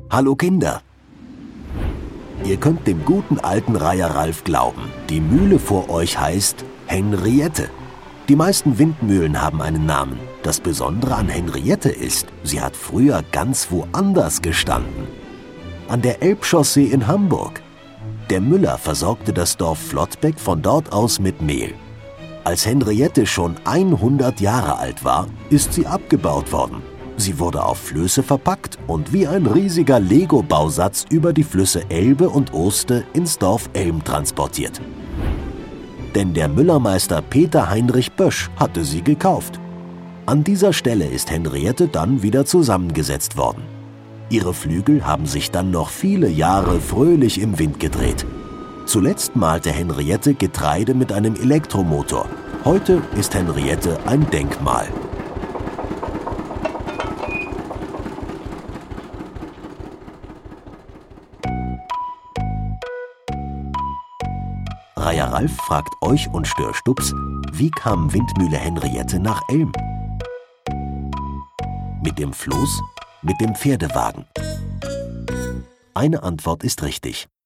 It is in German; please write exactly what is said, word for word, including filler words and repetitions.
Hallo Kinder! Ihr könnt dem guten alten Reiher Ralf glauben, die Mühle vor euch heißt Henriette. Die meisten Windmühlen haben einen Namen. Das Besondere an Henriette ist, sie hat früher ganz woanders gestanden. An der Elbchaussee in Hamburg. Der Müller versorgte das Dorf Flottbeck von dort aus mit Mehl. Als Henriette schon hundert Jahre alt war, ist sie abgebaut worden. Sie wurde auf Flöße verpackt und wie ein riesiger Lego-Bausatz über die Flüsse Elbe und Oste ins Dorf Elm transportiert. Denn der Müllermeister Peter Heinrich Bösch hatte sie gekauft. An dieser Stelle ist Henriette dann wieder zusammengesetzt worden. Ihre Flügel haben sich dann noch viele Jahre fröhlich im Wind gedreht. Zuletzt mahlte Henriette Getreide mit einem Elektromotor. Heute ist Henriette ein Denkmal. Reiher Ralf fragt euch und Stör Stups, wie kam Windmühle Henriette nach Elm? Mit dem Floß? Mit dem Pferdewagen? Eine Antwort ist richtig.